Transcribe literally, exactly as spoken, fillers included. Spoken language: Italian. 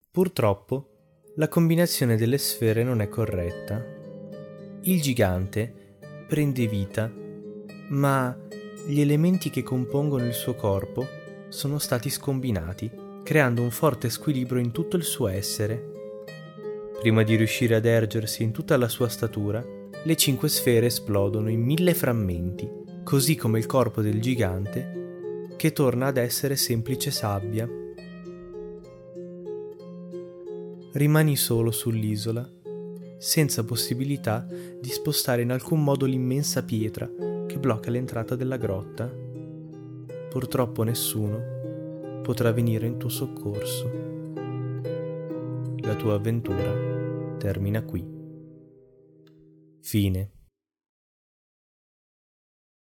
Purtroppo, la combinazione delle sfere non è corretta. Il gigante prende vita, ma gli elementi che compongono il suo corpo sono stati scombinati, creando un forte squilibrio in tutto il suo essere. Prima di riuscire ad ergersi in tutta la sua statura, le cinque sfere esplodono in mille frammenti, così come il corpo del gigante, che torna ad essere semplice sabbia. Rimani solo sull'isola, senza possibilità di spostare in alcun modo l'immensa pietra che blocca l'entrata della grotta. Purtroppo nessuno potrà venire in tuo soccorso. La tua avventura termina qui. Fine.